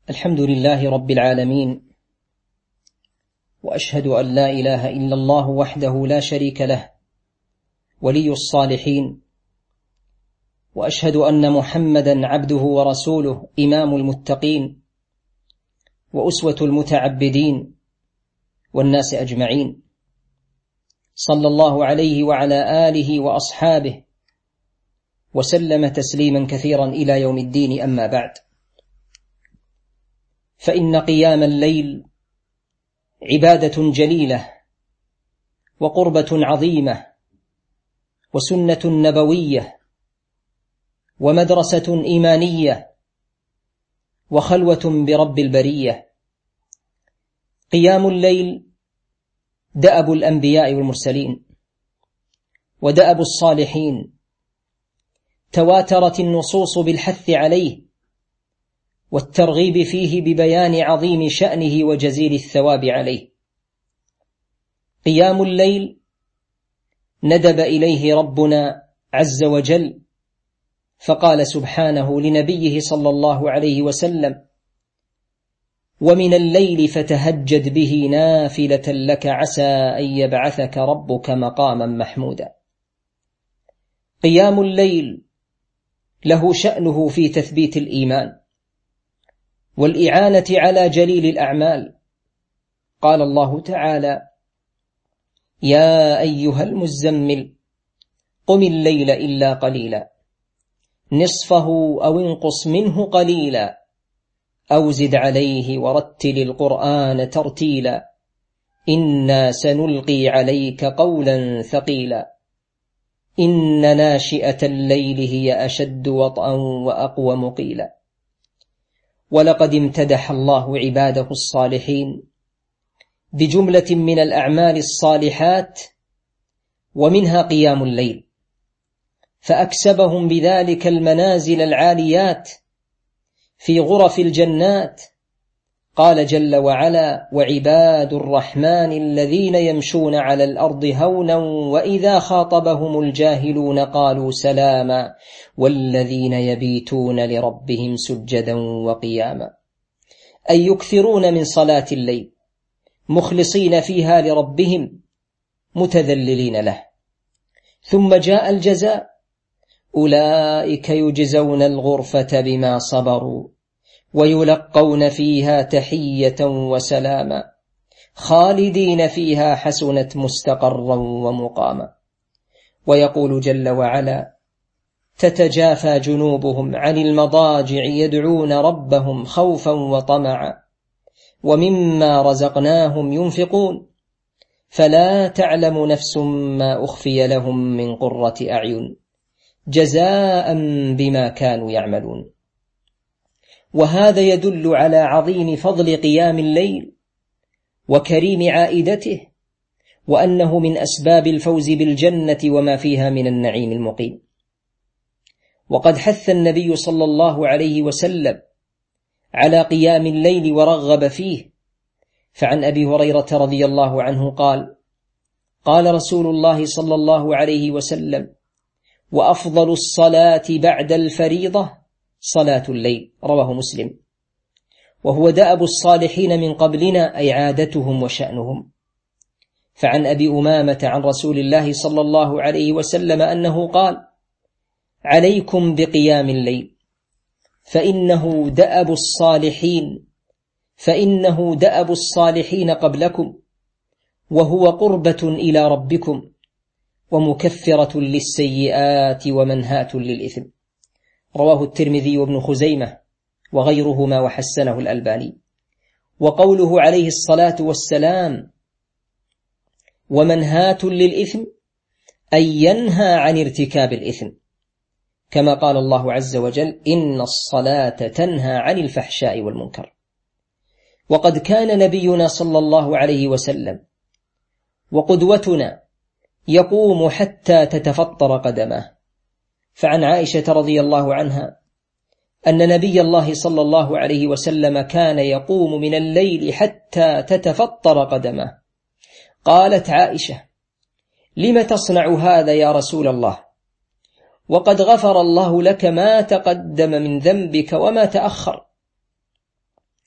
الحمد لله رب العالمين، وأشهد أن لا إله إلا الله وحده لا شريك له ولي الصالحين، وأشهد أن محمدا عبده ورسوله إمام المتقين وأسوة المتعبدين والناس أجمعين، صلى الله عليه وعلى آله وأصحابه وسلم تسليما كثيرا إلى يوم الدين. أما بعد، فإن قيام الليل عبادة جليلة وقربة عظيمة وسنة نبوية ومدرسة إيمانية وخلوة برب البرية. قيام الليل دأب الأنبياء والمرسلين ودأب الصالحين، تواترت النصوص بالحث عليه والترغيب فيه ببيان عظيم شأنه وجزيل الثواب عليه. قيام الليل ندب إليه ربنا عز وجل، فقال سبحانه لنبيه صلى الله عليه وسلم: ومن الليل فتهجد به نافلة لك عسى أن يبعثك ربك مقاما محمودا. قيام الليل له شأنه في تثبيت الإيمان والإعانة على جليل الأعمال. قال الله تعالى: يا أيها المزمل قم الليل إلا قليلا نصفه أو انقص منه قليلا أو زد عليه ورتل القرآن ترتيلا إنا سنلقي عليك قولا ثقيلا إن ناشئة الليل هي أشد وطئا وأقوم قيلا. ولقد امتدح الله عباده الصالحين بجملة من الأعمال الصالحات، ومنها قيام الليل، فأكسبهم بذلك المنازل العاليات في غرف الجنات. قال جل وعلا: وعباد الرحمن الذين يمشون على الأرض هونا وإذا خاطبهم الجاهلون قالوا سلاما والذين يبيتون لربهم سجدا وقياما، أي يكثرون من صلاة الليل مخلصين فيها لربهم متذللين له. ثم جاء الجزاء: أولئك يجزون الغرفة بما صبروا ويلقون فيها تحية وسلاما خالدين فيها حسنت مستقرا ومقاما. ويقول جل وعلا: تتجافى جنوبهم عن المضاجع يدعون ربهم خوفا وطمعا ومما رزقناهم ينفقون فلا تعلم نفس ما أخفي لهم من قرة أعين جزاء بما كانوا يعملون. وهذا يدل على عظيم فضل قيام الليل وكريم عائدته، وأنه من أسباب الفوز بالجنة وما فيها من النعيم المقيم. وقد حث النبي صلى الله عليه وسلم على قيام الليل ورغب فيه، فعن أبي هريرة رضي الله عنه قال: قال رسول الله صلى الله عليه وسلم: وأفضل الصلاة بعد الفريضة صلاة الليل. رواه مسلم. وهو دأب الصالحين من قبلنا، أي عادتهم وشأنهم. فعن أبي أمامة عن رسول الله صلى الله عليه وسلم أنه قال: عليكم بقيام الليل فإنه دأب الصالحين قبلكم وهو قربة إلى ربكم ومكفرة للسيئات ومنهاة للإثم. رواه الترمذي وابن خزيمة وغيرهما وحسنه الألباني. وقوله عليه الصلاة والسلام: ومنهاة للإثم، أي ينهى عن ارتكاب الإثم، كما قال الله عز وجل: إن الصلاة تنهى عن الفحشاء والمنكر. وقد كان نبينا صلى الله عليه وسلم وقدوتنا يقوم حتى تتفطر قدماه. فعن عائشة رضي الله عنها أن نبي الله صلى الله عليه وسلم كان يقوم من الليل حتى تتفطر قدماه. قالت عائشة: لم تصنع هذا يا رسول الله؟ وقد غفر الله لك ما تقدم من ذنبك وما تأخر.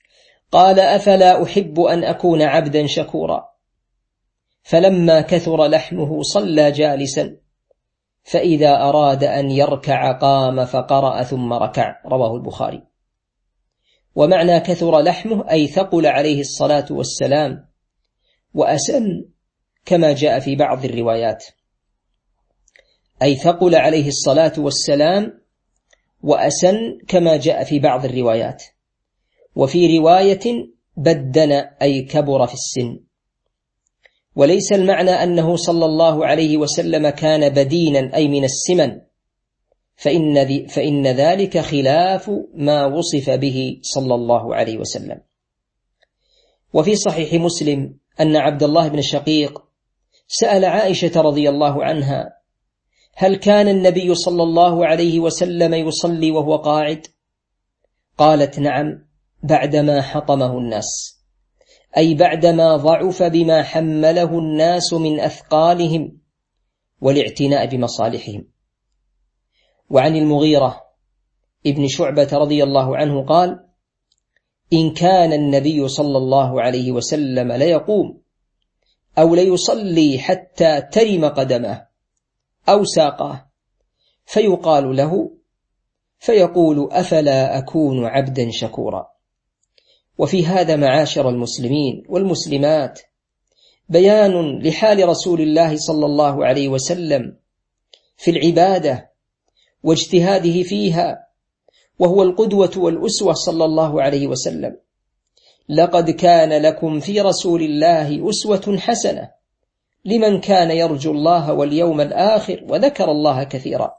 قال: أفلا أحب أن أكون عبدا شكورا؟ فلما كثر لحمه صلى جالسا، فإذا أراد أن يركع قام فقرأ ثم ركع. رواه البخاري. ومعنى كثر لحمه أي ثقل عليه الصلاة والسلام وأسن، كما جاء في بعض الروايات، أي ثقل عليه الصلاة والسلام وأسن كما جاء في بعض الروايات. وفي رواية بدن أي كبر في السن. وليس المعنى أنه صلى الله عليه وسلم كان بدينا أي من السمن، فإن ذلك خلاف ما وصف به صلى الله عليه وسلم. وفي صحيح مسلم أن عبد الله بن شقيق سأل عائشة رضي الله عنها: هل كان النبي صلى الله عليه وسلم يصلي وهو قاعد؟ قالت: نعم، بعدما حطمه الناس، أي بعدما ضعف بما حمله الناس من أثقالهم والاعتناء بمصالحهم. وعن المغيرة ابن شعبة رضي الله عنه قال: إن كان النبي صلى الله عليه وسلم ليقوم أو ليصلي حتى ترم قدمه أو ساقه، فيقال له فيقول: أفلا أكون عبدا شكورا. وفي هذا معاشر المسلمين والمسلمات بيان لحال رسول الله صلى الله عليه وسلم في العبادة واجتهاده فيها، وهو القدوة والأسوة صلى الله عليه وسلم. لقد كان لكم في رسول الله أسوة حسنة لمن كان يرجو الله واليوم الآخر وذكر الله كثيرا.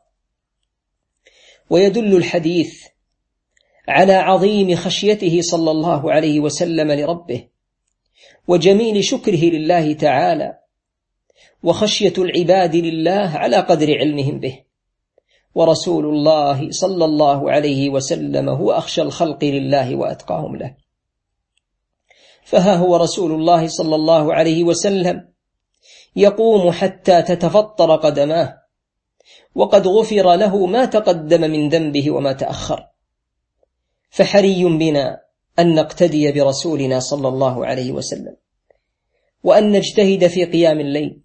ويدل الحديث على عظيم خشيته صلى الله عليه وسلم لربه، وجميل شكره لله تعالى، وخشية العباد لله على قدر علمهم به. ورسول الله صلى الله عليه وسلم هو أخشى الخلق لله وأتقاهم له. فها هو رسول الله صلى الله عليه وسلم يقوم حتى تتفطر قدماه، وقد غفر له ما تقدم من ذنبه وما تأخر. فحري بنا أن نقتدي برسولنا صلى الله عليه وسلم، وأن نجتهد في قيام الليل،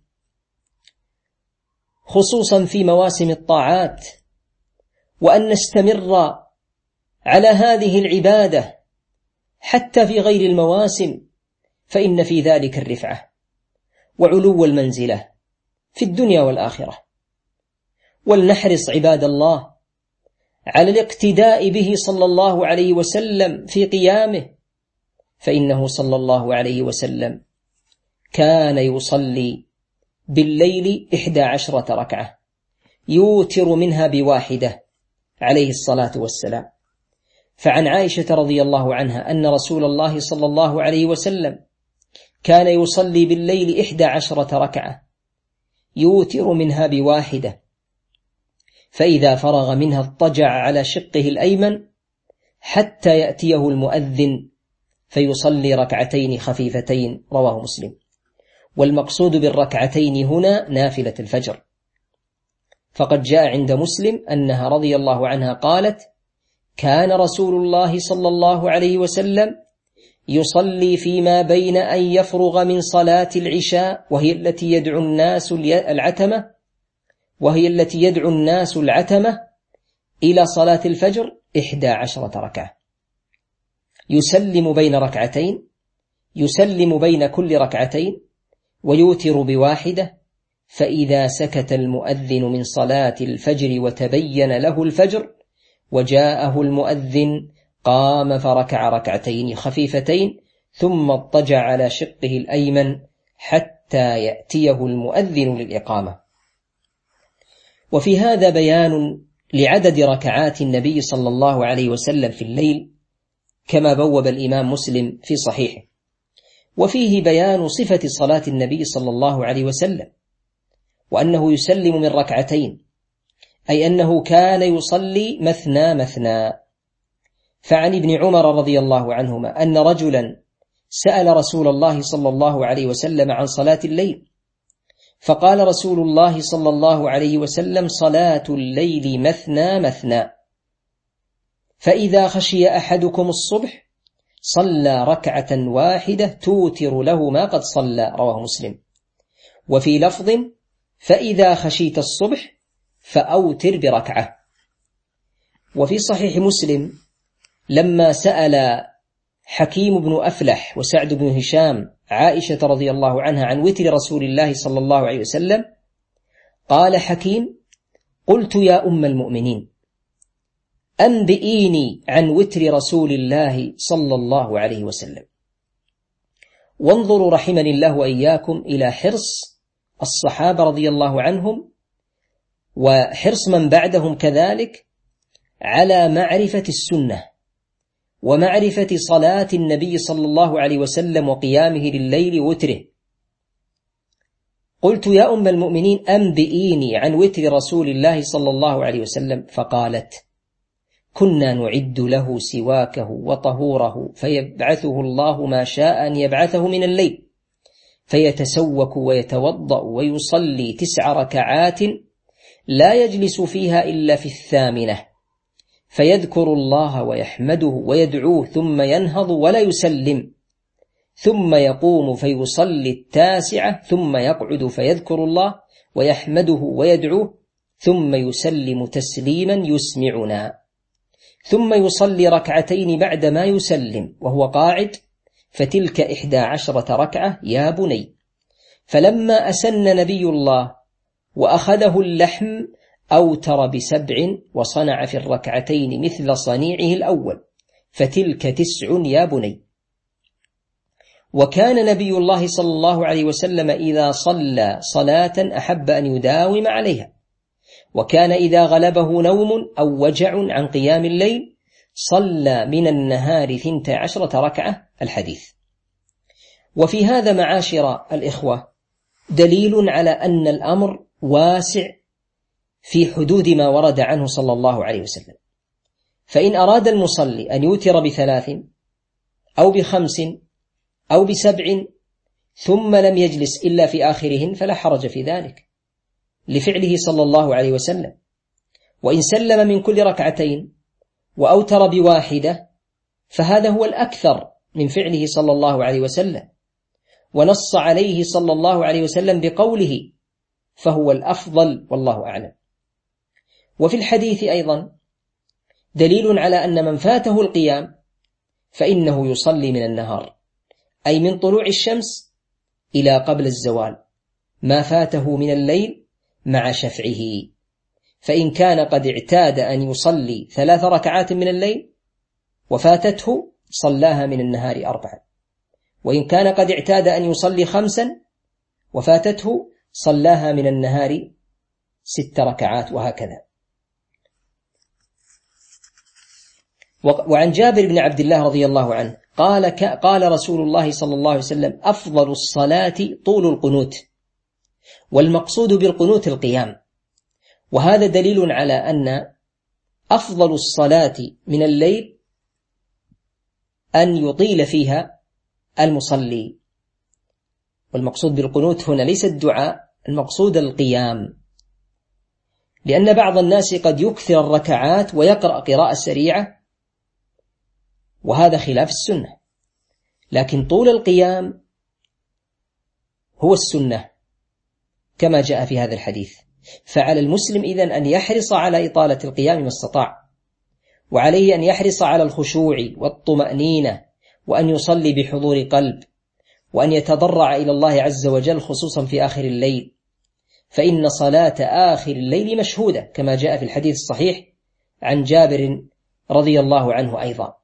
خصوصا في مواسم الطاعات، وأن نستمر على هذه العبادة حتى في غير المواسم، فإن في ذلك الرفعة وعلو المنزلة في الدنيا والآخرة. ولنحرص عباد الله على الاقتداء به صلى الله عليه وسلم في قيامه، فإنه صلى الله عليه وسلم كان يصلي بالليل 11 ركعة يوتر منها بواحدة عليه الصلاة والسلام. فعن عائشة رضي الله عنها أن رسول الله صلى الله عليه وسلم كان يصلي بالليل 11 ركعة يوتر منها بواحدة، فإذا فرغ منها اضطجع على شقه الأيمن حتى يأتيه المؤذن فيصلي ركعتين خفيفتين. رواه مسلم. والمقصود بالركعتين هنا نافلة الفجر، فقد جاء عند مسلم أنها رضي الله عنها قالت: كان رسول الله صلى الله عليه وسلم يصلي فيما بين أن يفرغ من صلاة العشاء، وهي التي يدعو الناس العتمة إلى صلاة الفجر 11 ركعة، يسلم بين ركعتين، يسلم بين كل ركعتين، ويوتر بواحدة. فإذا سكت المؤذن من صلاة الفجر وتبين له الفجر وجاءه المؤذن قام فركع ركعتين خفيفتين، ثم اضطجع على شقه الأيمن حتى يأتيه المؤذن للإقامة. وفي هذا بيان لعدد ركعات النبي صلى الله عليه وسلم في الليل، كما بوب الإمام مسلم في صحيحه. وفيه بيان صفة صلاة النبي صلى الله عليه وسلم، وأنه يسلم من ركعتين، أي أنه كان يصلي مثنى مثنى. فعن ابن عمر رضي الله عنهما أن رجلا سأل رسول الله صلى الله عليه وسلم عن صلاة الليل، فقال رسول الله صلى الله عليه وسلم: صلاة الليل مثنى مثنى، فإذا خشي أحدكم الصبح صلى ركعة واحدة توتر له ما قد صلى، رواه مسلم. وفي لفظ: فإذا خشيت الصبح فأوتر بركعة. وفي صحيح مسلم لما سأل حكيم بن أفلح وسعد بن هشام عائشة رضي الله عنها عن وتر رسول الله صلى الله عليه وسلم، قال حكيم: قلت يا أم المؤمنين أنبئيني عن وتر رسول الله صلى الله عليه وسلم. وانظروا رحمني الله وإياكم إلى حرص الصحابة رضي الله عنهم وحرص من بعدهم كذلك على معرفة السنة ومعرفة صلاة النبي صلى الله عليه وسلم وقيامه لليل وتره. قلت يا أم المؤمنين أنبئيني عن وتر رسول الله صلى الله عليه وسلم، فقالت: كنا نعد له سواكه وطهوره فيبعثه الله ما شاء أن يبعثه من الليل، فيتسوك ويتوضأ ويصلي 9 ركعات لا يجلس فيها إلا في 8، فيذكر الله ويحمده ويدعوه ثم ينهض ولا يسلم، ثم يقوم فيصلي 9 ثم يقعد فيذكر الله ويحمده ويدعوه ثم يسلم تسليما يسمعنا، ثم يصلي 2 بعد ما يسلم وهو قاعد، فتلك 11 ركعة يا بني. فلما أسن نبي الله وأخذه اللحم أوتر ب7 وصنع في 2 مثل صنيعه الأول، فتلك 9 يا بني. وكان نبي الله صلى الله عليه وسلم إذا صلى صلاة أحب أن يداوم عليها، وكان إذا غلبه نوم أو وجع عن قيام الليل صلى من النهار 12 ركعة، الحديث. وفي هذا معاشر الإخوة دليل على أن الأمر واسع في حدود ما ورد عنه صلى الله عليه وسلم. فإن أراد المصلي أن يوتر ب3 أو ب5 أو ب7 ثم لم يجلس إلا في آخرهن فلا حرج في ذلك لفعله صلى الله عليه وسلم. وإن سلم من كل 2 وأوتر ب1 فهذا هو الأكثر من فعله صلى الله عليه وسلم، ونص عليه صلى الله عليه وسلم بقوله، فهو الأفضل والله أعلم. وفي الحديث أيضا دليل على أن من فاته القيام فإنه يصلي من النهار، أي من طلوع الشمس إلى قبل الزوال، ما فاته من الليل مع شفعه. فإن كان قد اعتاد أن يصلي 3 ركعات من الليل وفاتته صلاها من النهار 4، وإن كان قد اعتاد أن يصلي 5 وفاتته صلاها من النهار 6 ركعات، وهكذا. وعن جابر بن عبد الله رضي الله عنه قال رسول الله صلى الله عليه وسلم: أفضل الصلاة طول القنوت، والمقصود بالقنوت القيام. وهذا دليل على أن أفضل الصلاة من الليل أن يطيل فيها المصلي. والمقصود بالقنوت هنا ليس الدعاء، المقصود القيام، لأن بعض الناس قد يكثر الركعات ويقرأ قراءة سريعة، وهذا خلاف السنة. لكن طول القيام هو السنة كما جاء في هذا الحديث. فعلى المسلم إذن أن يحرص على إطالة القيام ما استطاع، وعليه أن يحرص على الخشوع والطمأنينة، وأن يصلي بحضور قلب، وأن يتضرع إلى الله عز وجل خصوصا في آخر الليل، فإن صلاة آخر الليل مشهودة كما جاء في الحديث الصحيح عن جابر رضي الله عنه أيضا.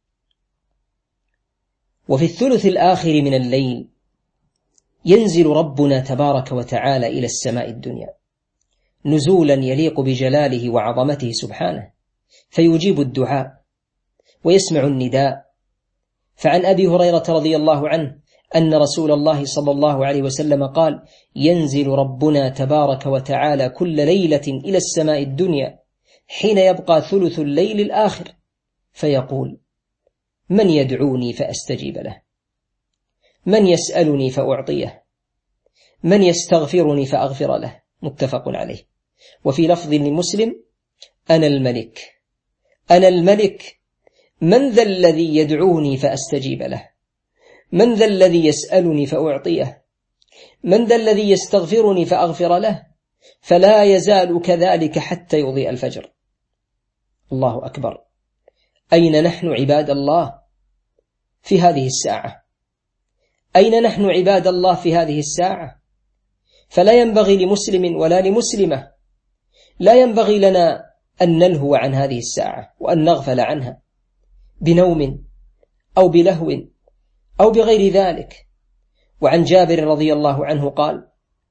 وفي الثلث الآخر من الليل ينزل ربنا تبارك وتعالى إلى السماء الدنيا نزولا يليق بجلاله وعظمته سبحانه، فيجيب الدعاء ويسمع النداء. فعن أبي هريرة رضي الله عنه أن رسول الله صلى الله عليه وسلم قال: ينزل ربنا تبارك وتعالى كل ليلة إلى السماء الدنيا حين يبقى ثلث الليل الآخر، فيقول: من يدعوني فأستجيب له، من يسألني فأعطيه، من يستغفرني فأغفر له. متفق عليه. وفي لفظ لمسلم: أنا الملك، أنا الملك، من ذا الذي يدعوني فأستجيب له، من ذا الذي يسألني فأعطيه، من ذا الذي يستغفرني فأغفر له، فلا يزال كذلك حتى يضيء الفجر. الله أكبر. أين نحن عباد الله في هذه الساعة؟ أين نحن عباد الله في هذه الساعة؟ فلا ينبغي لمسلم ولا لمسلمة، لا ينبغي لنا أن نلهو عن هذه الساعة وأن نغفل عنها بنوم أو بلهو أو بغير ذلك. وعن جابر رضي الله عنه قال: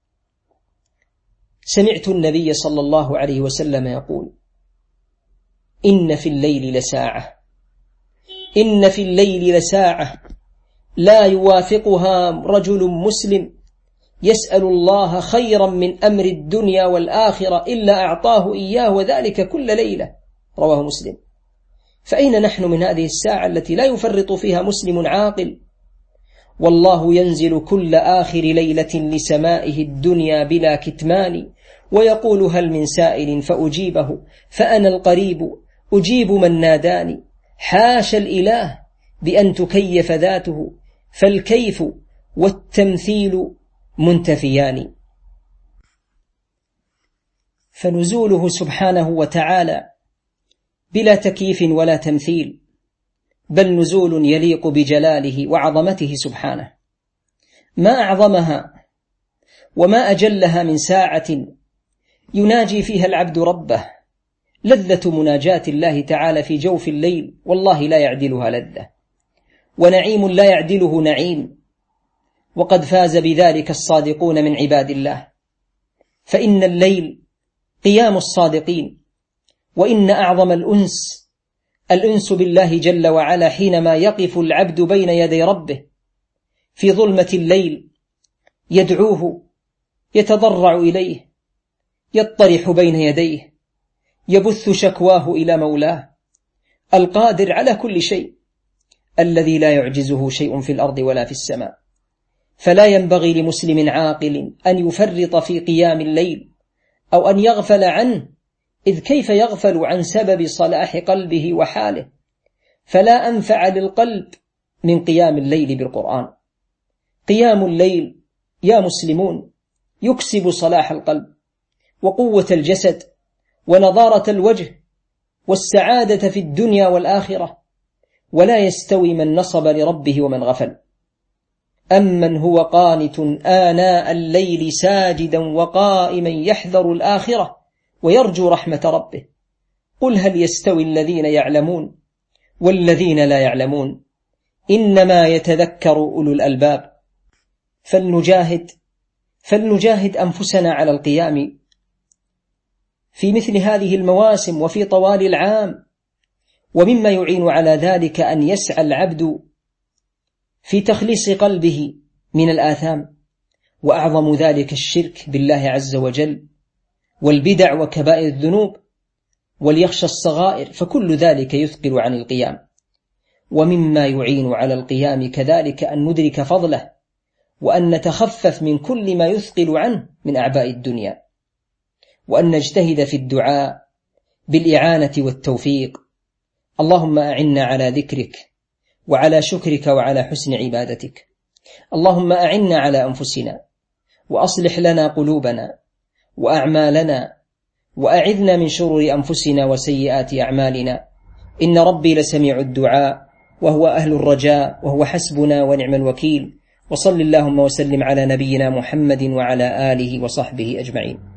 سمعت النبي صلى الله عليه وسلم يقول: إن في الليل لساعة، إن في الليل لساعة لا يوافقها رجل مسلم يسأل الله خيرا من أمر الدنيا والآخرة إلا أعطاه إياه، وذلك كل ليلة. رواه مسلم. فأين نحن من هذه الساعة التي لا يفرط فيها مسلم عاقل؟ والله ينزل كل آخر ليلة لسمائه الدنيا بلا كتمان، ويقول: هل من سائل فأجيبه، فأنا القريب أجيب من ناداني. حاش الإله بأن تكيف ذاته، فالكيف والتمثيل منتفيان. فنزوله سبحانه وتعالى بلا تكييف ولا تمثيل، بل نزول يليق بجلاله وعظمته سبحانه. ما أعظمها وما أجلها من ساعة يناجي فيها العبد ربه، لذة مناجاة الله تعالى في جوف الليل، والله لا يعدلها لذة، ونعيم لا يعدله نعيم، وقد فاز بذلك الصادقون من عباد الله. فإن الليل قيام الصادقين، وإن أعظم الأنس بالله جل وعلا حينما يقف العبد بين يدي ربه في ظلمة الليل يدعوه، يتضرع إليه، يطرح بين يديه، يبث شكواه إلى مولاه القادر على كل شيء، الذي لا يعجزه شيء في الأرض ولا في السماء. فلا ينبغي لمسلم عاقل أن يفرط في قيام الليل أو أن يغفل عنه، إذ كيف يغفل عن سبب صلاح قلبه وحاله؟ فلا أنفع للقلب من قيام الليل بالقرآن. قيام الليل يا مسلمون يكسب صلاح القلب وقوة الجسد ونضارة الوجه والسعادة في الدنيا والآخرة، ولا يستوي من نصب لربه ومن غفل. أمن هو قانت آناء الليل ساجدا وقائما يحذر الآخرة ويرجو رحمة ربه، قل هل يستوي الذين يعلمون والذين لا يعلمون، إنما يتذكر أولو الألباب. فلنجاهد أنفسنا على القيام في مثل هذه المواسم وفي طوال العام. ومما يعين على ذلك أن يسعى العبد في تخليص قلبه من الآثام، وأعظم ذلك الشرك بالله عز وجل والبدع وكبائر الذنوب، وليخشى الصغائر، فكل ذلك يثقل عن القيام. ومما يعين على القيام كذلك أن ندرك فضله، وأن نتخفف من كل ما يثقل عنه من أعباء الدنيا، وأن نجتهد في الدعاء بالإعانة والتوفيق. اللهم أعنا على ذكرك وعلى شكرك وعلى حسن عبادتك. اللهم أعنا على أنفسنا، وأصلح لنا قلوبنا وأعمالنا، وأعذنا من شرور أنفسنا وسيئات أعمالنا، إن ربي لسميع الدعاء وهو أهل الرجاء، وهو حسبنا ونعم الوكيل. وصل اللهم وسلم على نبينا محمد وعلى آله وصحبه أجمعين.